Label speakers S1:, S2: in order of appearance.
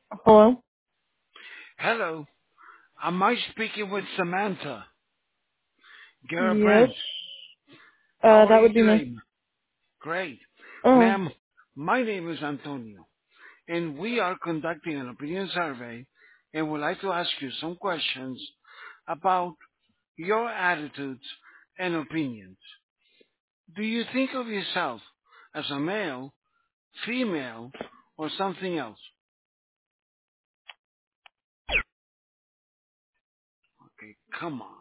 S1: Hello?
S2: Hello, am I speaking with Samantha
S1: Yes.
S2: Garabrand? How are
S1: That
S2: you
S1: would be me.
S2: today? Great.
S1: Oh,
S2: Ma'am, my name is Antonio, and we are conducting an opinion survey and would like to ask you some questions about your attitudes and opinions. Do you think of yourself as a male, female, or something else? Okay, come on.